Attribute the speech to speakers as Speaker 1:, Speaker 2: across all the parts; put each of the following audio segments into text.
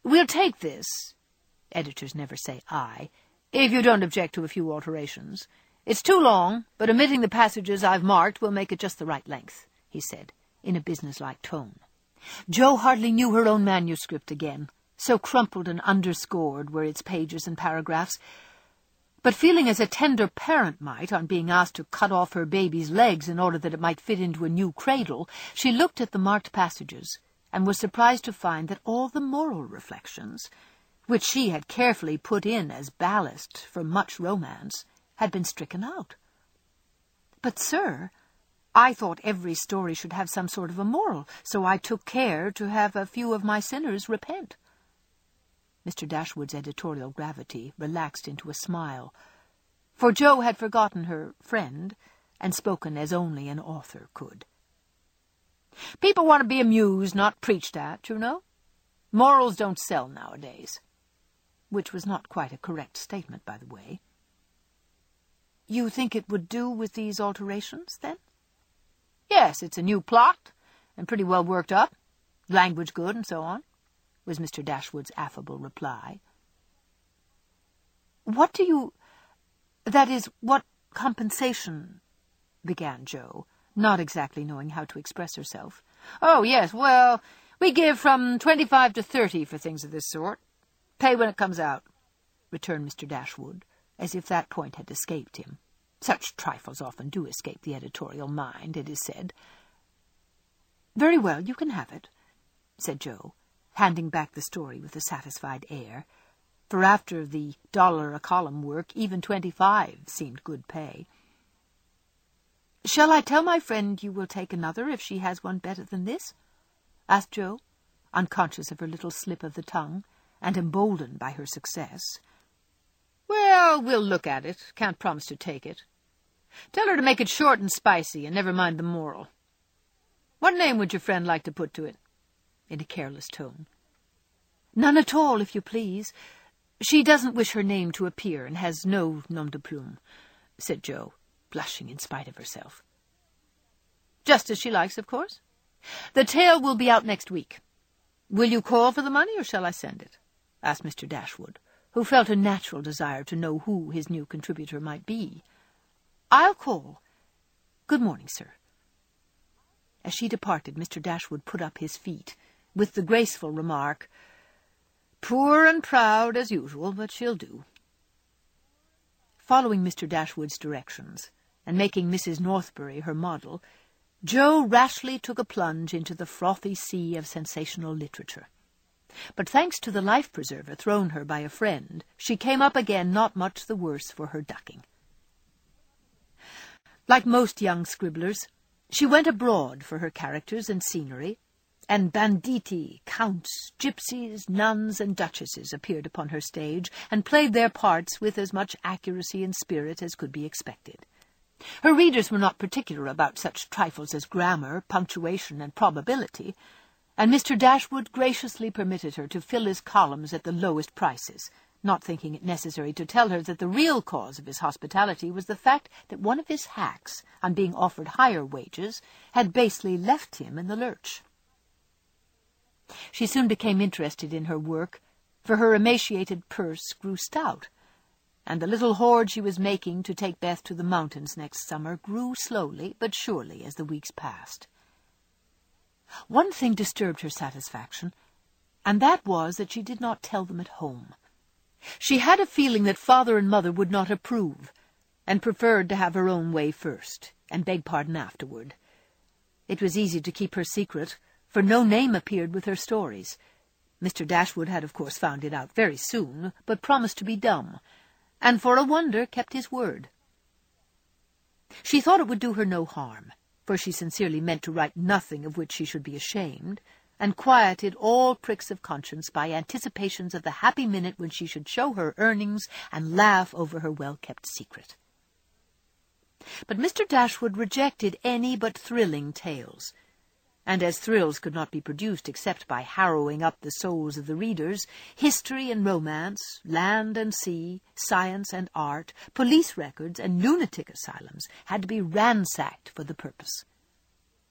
Speaker 1: We'll take this, editors never say I, if you don't object to a few alterations. It's too long, but omitting the passages I've marked will make it just the right length, he said, in a businesslike tone. Jo hardly knew her own manuscript again, so crumpled and underscored were its pages and paragraphs. But feeling as a tender parent might on being asked to cut off her baby's legs in order that it might fit into a new cradle, she looked at the marked passages and was surprised to find that all the moral reflections, which she had carefully put in as ballast for much romance, had been stricken out. "But, sir, I thought every story should have some sort of a moral, so I took care to have a few of my sinners repent." Mr. Dashwood's editorial gravity relaxed into a smile, for Jo had forgotten her friend and spoken as only an author could. "People want to be amused, not preached at, you know. Morals don't sell nowadays." Which was not quite a correct statement, by the way. "You think it would do with these alterations, then?" "Yes, it's a new plot, and pretty well worked up. Language good, and so on," was Mr. Dashwood's affable reply. "What compensation," began Jo, not exactly knowing how to express herself. "Oh, yes, well, we give from 25 to 30 for things of this sort. Pay when it comes out," returned Mr. Dashwood, as if that point had escaped him. Such trifles often do escape the editorial mind, it is said. "Very well, you can have it," said Jo, handing back the story with a satisfied air, for after the $1-a-column work, even 25 seemed good pay. "Shall I tell my friend you will take another if she has one better than this?" asked Jo, unconscious of her little slip of the tongue, and emboldened by her success. "Well, we'll look at it. Can't promise to take it. Tell her to make it short and spicy, and never mind the moral. What name would your friend like to put to it?" in a careless tone. "None at all, if you please. She doesn't wish her name to appear, and has no nom de plume," said Jo, blushing in spite of herself. "Just as she likes, of course. The tale will be out next week. Will you call for the money, or shall I send it?" asked Mr. Dashwood, who felt a natural desire to know who his new contributor might be. "I'll call. Good morning, sir." As she departed, Mr. Dashwood put up his feet, with the graceful remark, "Poor and proud as usual, but she'll do." Following Mr. Dashwood's directions, and making Mrs. Northbury her model, Jo rashly took a plunge into the frothy sea of sensational literature. But thanks to the life-preserver thrown her by a friend, she came up again not much the worse for her ducking. Like most young scribblers, she went abroad for her characters and scenery, and banditti, counts, gypsies, nuns, and duchesses appeared upon her stage, and played their parts with as much accuracy and spirit as could be expected. Her readers were not particular about such trifles as grammar, punctuation, and probability, and Mr. Dashwood graciously permitted her to fill his columns at the lowest prices, not thinking it necessary to tell her that the real cause of his hospitality was the fact that one of his hacks, on being offered higher wages, had basely left him in the lurch. She soon became interested in her work, for her emaciated purse grew stout, and the little hoard she was making to take Beth to the mountains next summer grew slowly but surely as the weeks passed. One thing disturbed her satisfaction, and that was that she did not tell them at home. She had a feeling that Father and Mother would not approve, and preferred to have her own way first, and beg pardon afterward. It was easy to keep her secret, for no name appeared with her stories. Mr. Dashwood had of course found it out very soon, but promised to be dumb, and for a wonder kept his word. She thought it would do her no harm, for she sincerely meant to write nothing of which she should be ashamed, and quieted all pricks of conscience by anticipations of the happy minute when she should show her earnings and laugh over her well-kept secret. But Mr. Dashwood rejected any but thrilling tales, and as thrills could not be produced except by harrowing up the souls of the readers, history and romance, land and sea, science and art, police records and lunatic asylums had to be ransacked for the purpose.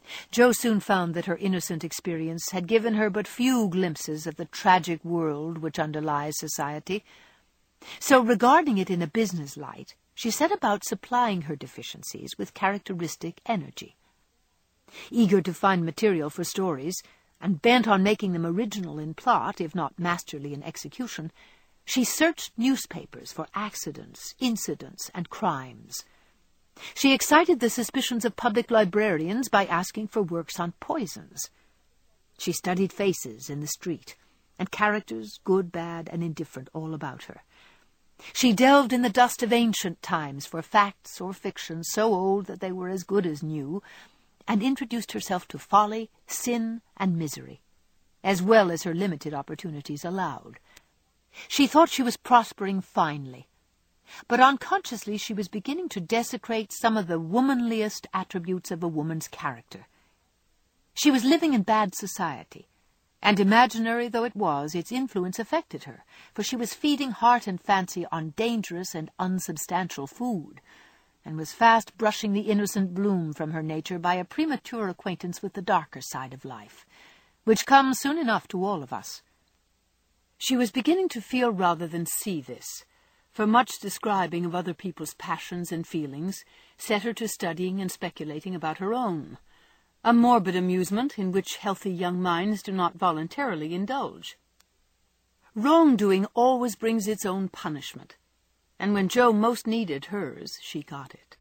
Speaker 1: Jo soon found that her innocent experience had given her but few glimpses of the tragic world which underlies society. So, regarding it in a business light, she set about supplying her deficiencies with characteristic energy. Eager to find material for stories, and bent on making them original in plot, if not masterly in execution, she searched newspapers for accidents, incidents, and crimes. She excited the suspicions of public librarians by asking for works on poisons. She studied faces in the street, and characters, good, bad, and indifferent, all about her. She delved in the dust of ancient times for facts or fiction so old that they were as good as new, and introduced herself to folly, sin, and misery, as well as her limited opportunities allowed. She thought she was prospering finely, but unconsciously she was beginning to desecrate some of the womanliest attributes of a woman's character. She was living in bad society, and imaginary though it was, its influence affected her, for she was feeding heart and fancy on dangerous and unsubstantial food, and was fast brushing the innocent bloom from her nature by a premature acquaintance with the darker side of life, which comes soon enough to all of us. She was beginning to feel rather than see this, for much describing of other people's passions and feelings set her to studying and speculating about her own, a morbid amusement in which healthy young minds do not voluntarily indulge. Wrongdoing always brings its own punishment, and when Jo most needed hers, she got it.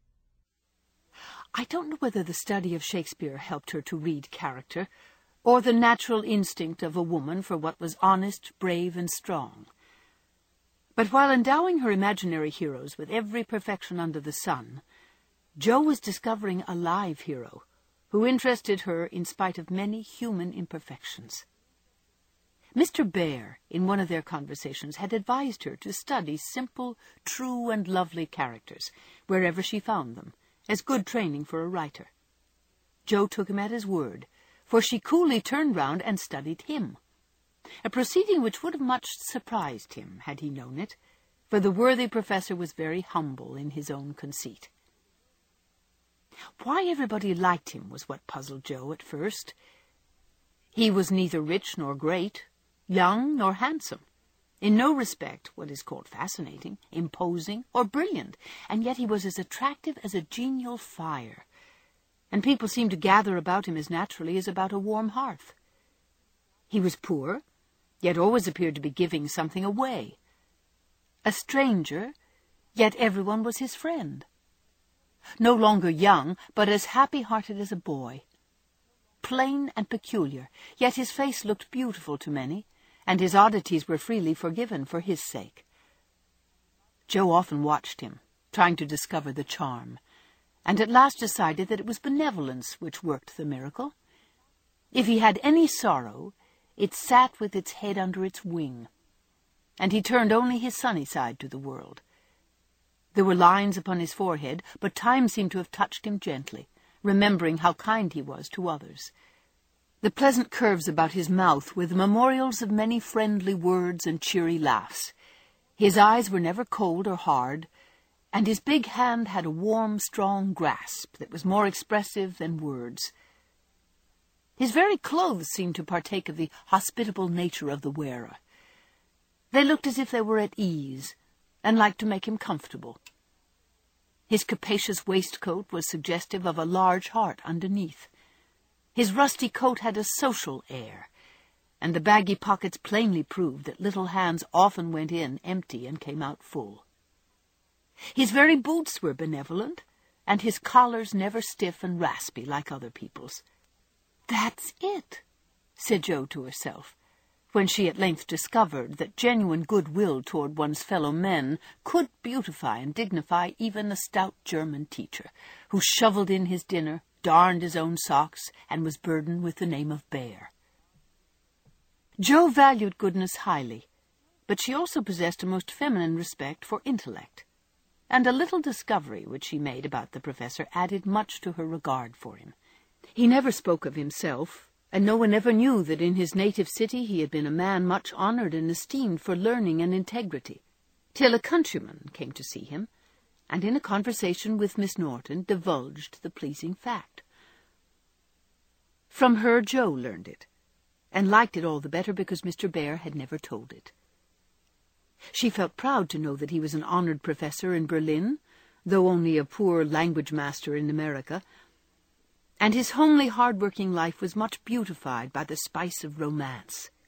Speaker 1: I don't know whether the study of Shakespeare helped her to read character, or the natural instinct of a woman for what was honest, brave, and strong. But while endowing her imaginary heroes with every perfection under the sun, Jo was discovering a live hero who interested her in spite of many human imperfections. Mr. Bear, in one of their conversations, had advised her to study simple, true, and lovely characters, wherever she found them, as good training for a writer. Jo took him at his word, for she coolly turned round and studied him, a proceeding which would have much surprised him had he known it, for the worthy professor was very humble in his own conceit. Why everybody liked him was what puzzled Jo at first. He was neither rich nor great, young nor handsome, in no respect what is called fascinating, imposing, or brilliant, and yet he was as attractive as a genial fire, and people seemed to gather about him as naturally as about a warm hearth. He was poor, yet always appeared to be giving something away. A stranger, yet everyone was his friend. No longer young, but as happy-hearted as a boy. Plain and peculiar, yet his face looked beautiful to many, and his oddities were freely forgiven for his sake. Jo often watched him, trying to discover the charm, and at last decided that it was benevolence which worked the miracle. If he had any sorrow, it sat with its head under its wing, and he turned only his sunny side to the world. There were lines upon his forehead, but time seemed to have touched him gently, remembering how kind he was to others. The pleasant curves about his mouth were the memorials of many friendly words and cheery laughs. His eyes were never cold or hard, and his big hand had a warm, strong grasp that was more expressive than words. His very clothes seemed to partake of the hospitable nature of the wearer. They looked as if they were at ease, and liked to make him comfortable. His capacious waistcoat was suggestive of a large heart underneath. His rusty coat had a social air, and the baggy pockets plainly proved that little hands often went in empty and came out full. His very boots were benevolent, and his collars never stiff and raspy like other people's. "That's it," said Jo to herself, when she at length discovered that genuine goodwill toward one's fellow men could beautify and dignify even a stout German teacher, who shovelled in his dinner, darned his own socks, and was burdened with the name of Bear. Jo valued goodness highly, but she also possessed a most feminine respect for intellect, and a little discovery which she made about the professor added much to her regard for him. He never spoke of himself, and no one ever knew that in his native city he had been a man much honoured and esteemed for learning and integrity, till a countryman came to see him, and in a conversation with Miss Norton divulged the pleasing fact. From her Jo learned it, and liked it all the better because Mr. Bear had never told it. She felt proud to know that he was an honored professor in Berlin, though only a poor language master in America, and his homely, hard-working life was much beautified by the spice of romance.